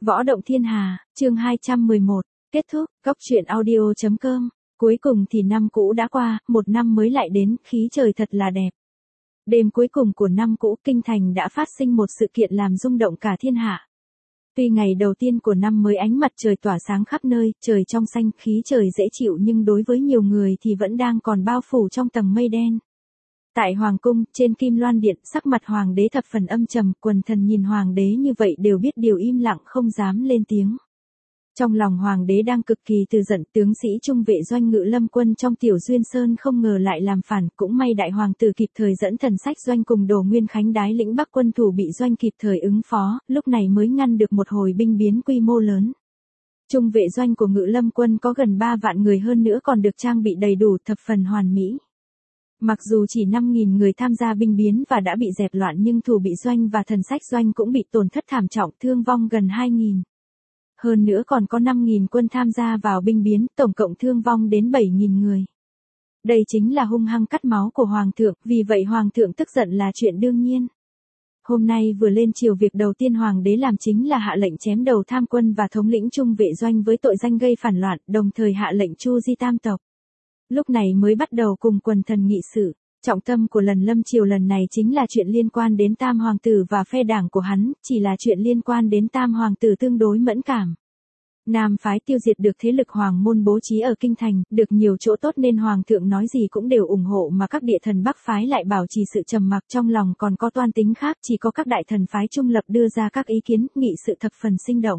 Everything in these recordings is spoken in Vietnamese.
Võ động thiên hà, chương 211, kết thúc, góc truyện audio.com. Cuối cùng thì năm cũ đã qua, một năm mới lại đến, khí trời thật là đẹp. Đêm cuối cùng của năm cũ, kinh thành đã phát sinh một sự kiện làm rung động cả thiên hạ. Tuy ngày đầu tiên của năm mới ánh mặt trời tỏa sáng khắp nơi, trời trong xanh, khí trời dễ chịu, nhưng đối với nhiều người thì vẫn đang còn bao phủ trong tầng mây đen. Tại Hoàng cung, trên Kim Loan Điện, sắc mặt Hoàng đế thập phần âm trầm, quần thần nhìn Hoàng đế như vậy đều biết điều, im lặng không dám lên tiếng. Trong lòng Hoàng đế đang cực kỳ từ giận, tướng sĩ trung vệ doanh Ngự Lâm quân trong Tiểu Duyên Sơn không ngờ lại làm phản, cũng may đại hoàng tử kịp thời dẫn thần sách doanh cùng Đồ Nguyên Khánh đái lĩnh Bắc quân thủ bị doanh kịp thời ứng phó, lúc này mới ngăn được một hồi binh biến quy mô lớn. Trung vệ doanh của Ngự Lâm quân có gần 3 vạn người, hơn nữa còn được trang bị đầy đủ, thập phần hoàn mỹ. Mặc dù chỉ 5.000 người tham gia binh biến và đã bị dẹp loạn, nhưng thủ bị doanh và thần sách doanh cũng bị tổn thất thảm trọng, thương vong gần 2.000. Hơn nữa còn có 5.000 quân tham gia vào binh biến, tổng cộng thương vong đến 7.000 người. Đây chính là hung hăng cắt máu của Hoàng thượng, vì vậy Hoàng thượng tức giận là chuyện đương nhiên. Hôm nay vừa lên triều, việc đầu tiên Hoàng đế làm chính là hạ lệnh chém đầu tham quân và thống lĩnh trung vệ doanh với tội danh gây phản loạn, đồng thời hạ lệnh tru di tam tộc. Lúc này mới bắt đầu cùng quần thần nghị sự. Trọng tâm của lần lâm triều lần này chính là chuyện liên quan đến tam hoàng tử và phe đảng của hắn, chỉ là chuyện liên quan đến tam hoàng tử tương đối mẫn cảm. Nam phái tiêu diệt được thế lực hoàng môn bố trí ở kinh thành, được nhiều chỗ tốt nên hoàng thượng nói gì cũng đều ủng hộ, mà các địa thần bắc phái lại bảo trì sự trầm mặc, trong lòng còn có toan tính khác, chỉ có các đại thần phái trung lập đưa ra các ý kiến, nghị sự thập phần sinh động.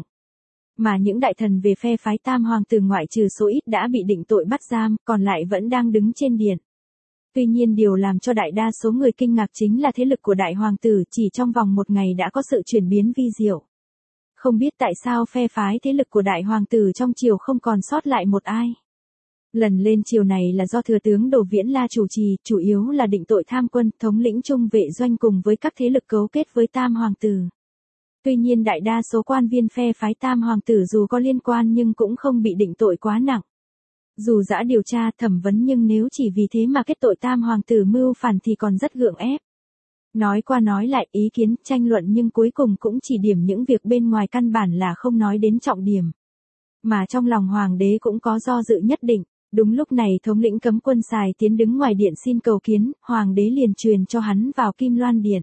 Mà những đại thần về phe phái tam hoàng tử ngoại trừ số ít đã bị định tội bắt giam, còn lại vẫn đang đứng trên điện. Tuy nhiên điều làm cho đại đa số người kinh ngạc chính là thế lực của đại hoàng tử chỉ trong vòng một ngày đã có sự chuyển biến vi diệu. Không biết tại sao phe phái thế lực của đại hoàng tử trong triều không còn sót lại một ai. Lần lên triều này là do thừa tướng Đồ Viễn La chủ trì, chủ yếu là định tội tham quân, thống lĩnh trung vệ doanh cùng với các thế lực cấu kết với tam hoàng tử. Tuy nhiên đại đa số quan viên phe phái tam hoàng tử dù có liên quan nhưng cũng không bị định tội quá nặng. Dù đã điều tra thẩm vấn nhưng nếu chỉ vì thế mà kết tội tam hoàng tử mưu phản thì còn rất gượng ép. Nói qua nói lại, ý kiến tranh luận nhưng cuối cùng cũng chỉ điểm những việc bên ngoài, căn bản là không nói đến trọng điểm. Mà trong lòng hoàng đế cũng có do dự nhất định. Đúng lúc này thống lĩnh cấm quân Sài Tiến đứng ngoài điện xin cầu kiến, hoàng đế liền truyền cho hắn vào Kim Loan Điện.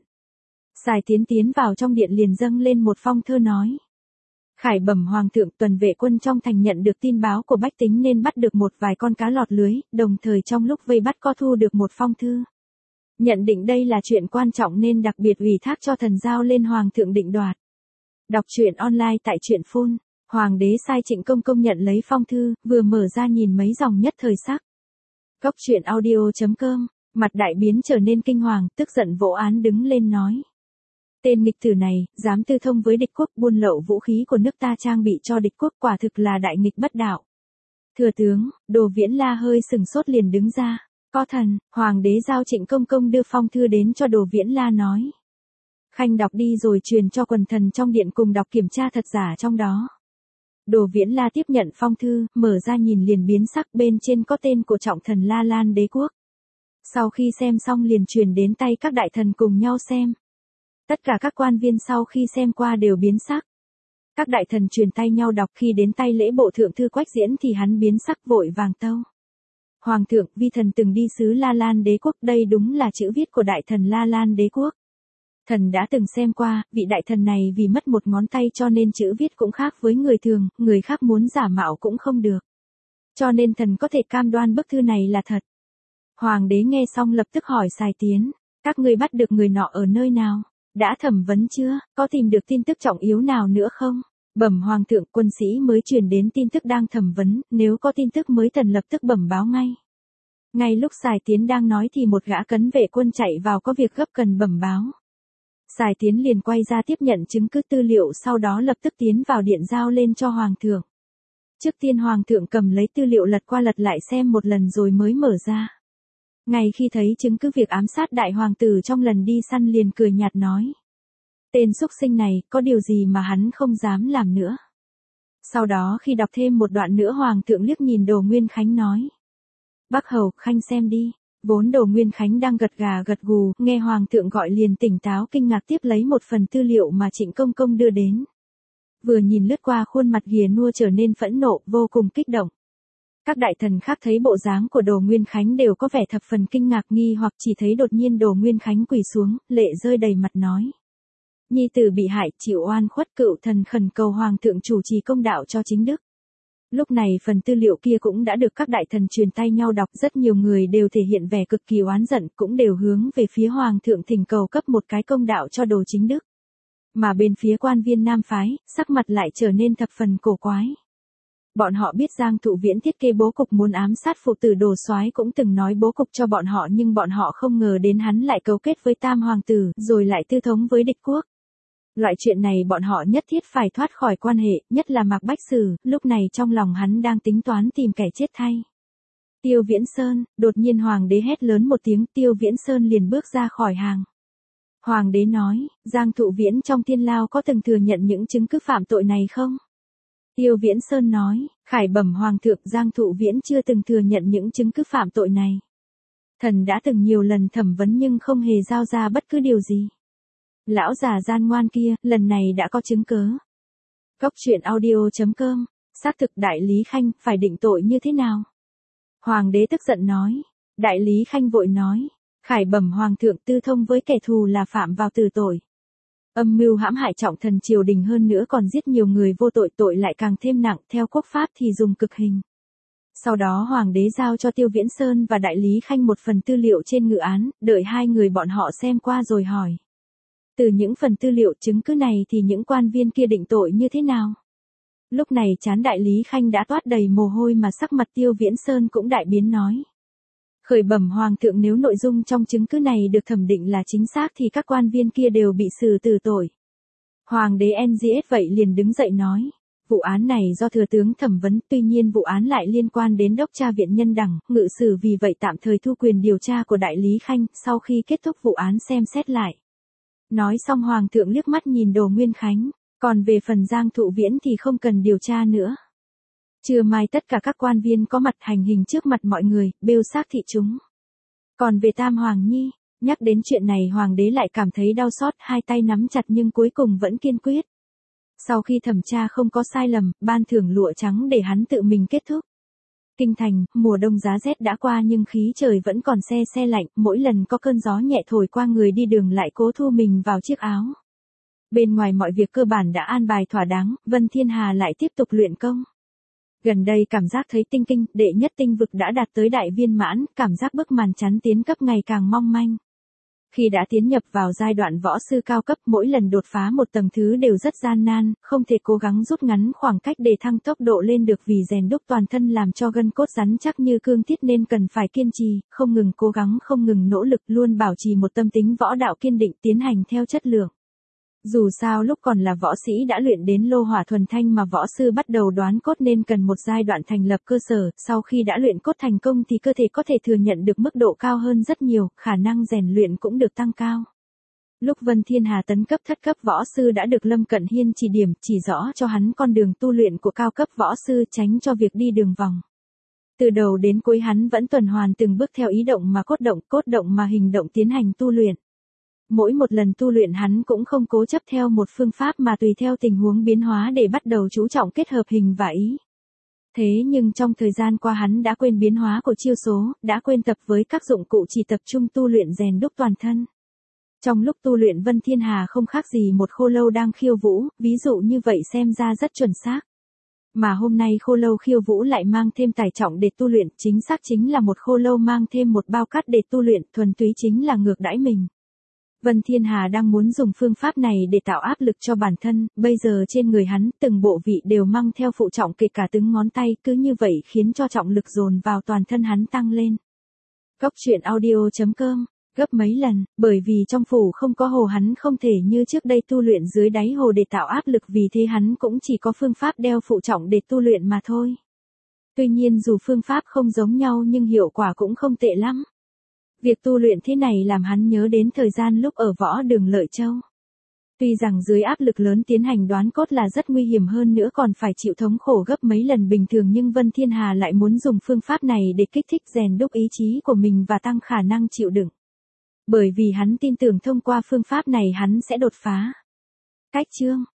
Sài Tiến tiến vào trong điện liền dâng lên một phong thơ nói: Khải bẩm hoàng thượng, tuần vệ quân trong thành nhận được tin báo của bách tính nên bắt được một vài con cá lọt lưới, đồng thời trong lúc vây bắt có thu được một phong thư. Nhận định đây là chuyện quan trọng nên đặc biệt ủy thác cho thần giao lên hoàng thượng định đoạt. Đọc truyện online tại truyện phun. Hoàng đế sai Trịnh Công Công nhận lấy phong thư, vừa mở ra nhìn mấy dòng nhất thời sắc. Góc truyện audio.com, mặt đại biến trở nên kinh hoàng, tức giận vỗ án đứng lên nói: Tên nghịch tử này, dám tư thông với địch quốc, buôn lậu vũ khí của nước ta trang bị cho địch quốc, quả thực là đại nghịch bất đạo. Thừa tướng, Đồ Viễn La hơi sừng sốt liền đứng ra. Có thần, hoàng đế giao Trịnh Công Công đưa phong thư đến cho Đồ Viễn La nói: Khanh đọc đi rồi truyền cho quần thần trong điện cùng đọc kiểm tra thật giả trong đó. Đồ Viễn La tiếp nhận phong thư, mở ra nhìn liền biến sắc, bên trên có tên của trọng thần La Lan đế quốc. Sau khi xem xong liền truyền đến tay các đại thần cùng nhau xem. Tất cả các quan viên sau khi xem qua đều biến sắc. Các đại thần truyền tay nhau đọc, khi đến tay lễ bộ thượng thư Quách Diễn thì hắn biến sắc vội vàng tâu: Hoàng thượng, vi thần từng đi xứ La Lan đế quốc, đây đúng là chữ viết của đại thần La Lan đế quốc. Thần đã từng xem qua, vị đại thần này vì mất một ngón tay cho nên chữ viết cũng khác với người thường, người khác muốn giả mạo cũng không được. Cho nên thần có thể cam đoan bức thư này là thật. Hoàng đế nghe xong lập tức hỏi Sài Tiến: Các ngươi bắt được người nọ ở nơi nào? Đã thẩm vấn chưa? Có tìm được tin tức trọng yếu nào nữa không? Bẩm hoàng thượng, quân sĩ mới truyền đến tin tức đang thẩm vấn, nếu có tin tức mới thần lập tức bẩm báo ngay. Ngay lúc Sài Tiến đang nói thì một gã cấn vệ quân chạy vào có việc gấp cần bẩm báo. Sài Tiến liền quay ra tiếp nhận chứng cứ tư liệu, sau đó lập tức tiến vào điện giao lên cho hoàng thượng. Trước tiên hoàng thượng cầm lấy tư liệu lật qua lật lại xem một lần rồi mới mở ra. Ngay khi thấy chứng cứ việc ám sát đại hoàng tử trong lần đi săn liền cười nhạt nói: Tên xúc sinh này, có điều gì mà hắn không dám làm nữa. Sau đó khi đọc thêm một đoạn nữa hoàng thượng liếc nhìn Đồ Nguyên Khánh nói: Bác Hầu, Khanh xem đi. Vốn Đồ Nguyên Khánh đang gật gà gật gù, nghe hoàng thượng gọi liền tỉnh táo kinh ngạc tiếp lấy một phần tư liệu mà Trịnh Công Công đưa đến. Vừa nhìn lướt qua khuôn mặt ghìa nua trở nên phẫn nộ, vô cùng kích động. Các đại thần khác thấy bộ dáng của Đồ Nguyên Khánh đều có vẻ thập phần kinh ngạc nghi hoặc chỉ thấy đột nhiên Đồ Nguyên Khánh quỳ xuống, lệ rơi đầy mặt nói. Nhi tử bị hại, chịu oan khuất, cựu thần khẩn cầu hoàng thượng chủ trì công đạo cho chính đức. Lúc này phần tư liệu kia cũng đã được các đại thần truyền tay nhau đọc, rất nhiều người đều thể hiện vẻ cực kỳ oán giận, cũng đều hướng về phía hoàng thượng thỉnh cầu cấp một cái công đạo cho Đồ chính đức. Mà bên phía quan viên nam phái, sắc mặt lại trở nên thập phần cổ quái. Bọn họ biết Giang Thụ Viễn thiết kế bố cục muốn ám sát phụ tử Đồ Soái cũng từng nói bố cục cho bọn họ, nhưng bọn họ không ngờ đến hắn lại cấu kết với Tam hoàng tử, rồi lại tư thống với địch quốc. Loại chuyện này bọn họ nhất thiết phải thoát khỏi quan hệ, nhất là Mạc Bách Sử, lúc này trong lòng hắn đang tính toán tìm kẻ chết thay. Tiêu Viễn Sơn, đột nhiên hoàng đế hét lớn một tiếng, Tiêu Viễn Sơn liền bước ra khỏi hàng. Hoàng đế nói, Giang Thụ Viễn trong thiên lao có từng thừa nhận những chứng cứ phạm tội này không? Tiêu Viễn Sơn nói, khải bẩm hoàng thượng, Giang Thụ Viễn chưa từng thừa nhận những chứng cứ phạm tội này. Thần đã từng nhiều lần thẩm vấn nhưng không hề giao ra bất cứ điều gì. Lão già gian ngoan kia, lần này đã có chứng cớ. Góc truyện audio.com, xác thực Đại Lý Khanh, phải định tội như thế nào? Hoàng đế tức giận nói. Đại Lý Khanh vội nói, khải bẩm hoàng thượng, tư thông với kẻ thù là phạm vào tử tội. Âm mưu hãm hại trọng thần triều đình, hơn nữa còn giết nhiều người vô tội, tội lại càng thêm nặng, theo quốc pháp thì dùng cực hình. Sau đó hoàng đế giao cho Tiêu Viễn Sơn và Đại Lý Khanh một phần tư liệu trên ngự án, đợi hai người bọn họ xem qua rồi hỏi. Từ những phần tư liệu chứng cứ này thì những quan viên kia định tội như thế nào? Lúc này trán Đại Lý Khanh đã toát đầy mồ hôi mà sắc mặt Tiêu Viễn Sơn cũng đại biến nói. Khởi bẩm hoàng thượng, nếu nội dung trong chứng cứ này được thẩm định là chính xác thì các quan viên kia đều bị xử tử tội. Hoàng đế NGS vậy liền đứng dậy nói. Vụ án này do thừa tướng thẩm vấn, tuy nhiên vụ án lại liên quan đến đốc tra viện Nhân Đẳng, ngự sử vì vậy tạm thời thu quyền điều tra của Đại Lý Khanh, sau khi kết thúc vụ án xem xét lại. Nói xong hoàng thượng liếc mắt nhìn Đồ Nguyên Khánh, còn về phần Giang Thụ Viễn thì không cần điều tra nữa. Trưa mai tất cả các quan viên có mặt hành hình trước mặt mọi người, bêu xác thị chúng. Còn về Tam Hoàng Nhi, nhắc đến chuyện này hoàng đế lại cảm thấy đau xót, hai tay nắm chặt nhưng cuối cùng vẫn kiên quyết. Sau khi thẩm tra không có sai lầm, ban thưởng lụa trắng để hắn tự mình kết thúc. Kinh thành, mùa đông giá rét đã qua nhưng khí trời vẫn còn se se lạnh, mỗi lần có cơn gió nhẹ thổi qua người đi đường lại cố thu mình vào chiếc áo. Bên ngoài mọi việc cơ bản đã an bài thỏa đáng, Vân Thiên Hà lại tiếp tục luyện công. Gần đây cảm giác thấy tinh kinh, đệ nhất tinh vực đã đạt tới đại viên mãn, cảm giác bức màn chắn tiến cấp ngày càng mong manh. Khi đã tiến nhập vào giai đoạn võ sư cao cấp, mỗi lần đột phá một tầng thứ đều rất gian nan, không thể cố gắng rút ngắn khoảng cách để thăng tốc độ lên được vì rèn đúc toàn thân làm cho gân cốt rắn chắc như cương thiết nên cần phải kiên trì, không ngừng cố gắng, không ngừng nỗ lực, luôn bảo trì một tâm tính võ đạo kiên định, tiến hành theo chất lượng. Dù sao lúc còn là võ sĩ đã luyện đến lô hỏa thuần thanh mà võ sư bắt đầu đoán cốt nên cần một giai đoạn thành lập cơ sở, sau khi đã luyện cốt thành công thì cơ thể có thể thừa nhận được mức độ cao hơn rất nhiều, khả năng rèn luyện cũng được tăng cao. Lúc Vân Thiên Hà tấn cấp thất cấp võ sư đã được Lâm Cận Hiên chỉ điểm, chỉ rõ cho hắn con đường tu luyện của cao cấp võ sư, tránh cho việc đi đường vòng. Từ đầu đến cuối hắn vẫn tuần hoàn từng bước theo ý động mà cốt động mà hình động tiến hành tu luyện. Mỗi một lần tu luyện hắn cũng không cố chấp theo một phương pháp mà tùy theo tình huống biến hóa để bắt đầu chú trọng kết hợp hình và ý. Thế nhưng trong thời gian qua hắn đã quên biến hóa của chiêu số, đã quên tập với các dụng cụ, chỉ tập trung tu luyện rèn đúc toàn thân. Trong lúc tu luyện Vân Thiên Hà không khác gì một khô lâu đang khiêu vũ, ví dụ như vậy xem ra rất chuẩn xác. Mà hôm nay khô lâu khiêu vũ lại mang thêm tải trọng để tu luyện, chính xác chính là một khô lâu mang thêm một bao cát để tu luyện, thuần túy chính là ngược đãi mình. Vân Thiên Hà đang muốn dùng phương pháp này để tạo áp lực cho bản thân, bây giờ trên người hắn từng bộ vị đều mang theo phụ trọng kể cả từng ngón tay, cứ như vậy khiến cho trọng lực dồn vào toàn thân hắn tăng lên. Góc truyện audio.com, gấp mấy lần, bởi vì trong phủ không có hồ hắn không thể như trước đây tu luyện dưới đáy hồ để tạo áp lực, vì thế hắn cũng chỉ có phương pháp đeo phụ trọng để tu luyện mà thôi. Tuy nhiên dù phương pháp không giống nhau nhưng hiệu quả cũng không tệ lắm. Việc tu luyện thế này làm hắn nhớ đến thời gian lúc ở võ đường Lợi Châu. Tuy rằng dưới áp lực lớn tiến hành đoán cốt là rất nguy hiểm, hơn nữa còn phải chịu thống khổ gấp mấy lần bình thường, nhưng Vân Thiên Hà lại muốn dùng phương pháp này để kích thích rèn đúc ý chí của mình và tăng khả năng chịu đựng. Bởi vì hắn tin tưởng thông qua phương pháp này hắn sẽ đột phá. Cách chương